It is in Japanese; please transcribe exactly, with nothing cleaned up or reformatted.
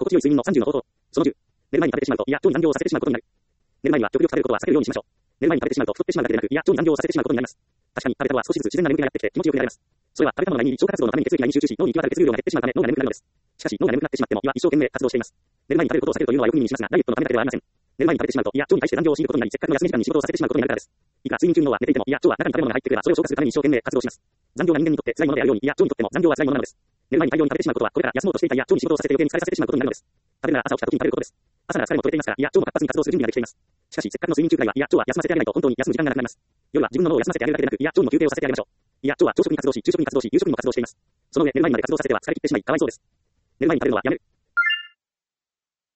心地よい睡眠のさんじゅうの方法。そのじゅう。寝る前に食べてしまうと、胃や腸に残業をさせてしまうことになる。寝る前には極力食べることは避けるようにしましょう。寝る前に食べてしまうと太ってしまうだけでなく、胃や腸に残業をさせてしまうことになります。確かに食べた後は少しずつ自然な眠気がやってきて気持ちよくなれます。それは食べたものが胃に消化活動のために血液が胃に集中し、脳に行き渡る血流量が減ってしまうため脳が眠くなるのです。しかし脳が眠くなってしまっても胃は一生懸命活動しています。寝る前に食べることを避けるというのはよく耳にしますが、ダイエットのためだけではありません。寝る前に食べてしまうと胃や腸に対して残業を強いることになり、せっかくの休み時間に仕事をさせてしまうことになるからです。いくら睡眠中に脳は寝ていても胃や腸は中に食べ物が入ってくればそれを消化するために一生懸命活動します。残業が人間にとって辛いものであるように胃や腸にとっても残業は辛いものなのです。寝る前に大量に食べてしまうことはこれから休もうとしていた胃や腸に仕事をさせて余計に疲れさせてしまうことになるのです。食べるなら朝起きた時に食べることです。朝なら疲れも取れていますから胃や腸も活発に活動する準備ができています。しかしせっかくの睡眠中くらいは胃や腸は休ませてあげないと本当に休む時間がなくなります。夜は自分の脳を休ませてあげるだけでなく胃や腸にも休憩をさせてあげましょう。胃や腸は朝食に活動し、昼食に活動し、夕食にも活動しています。その上寝る前にまで活動させては疲れ切ってしまいかわいそうです。寝る前に食べるのはやめる。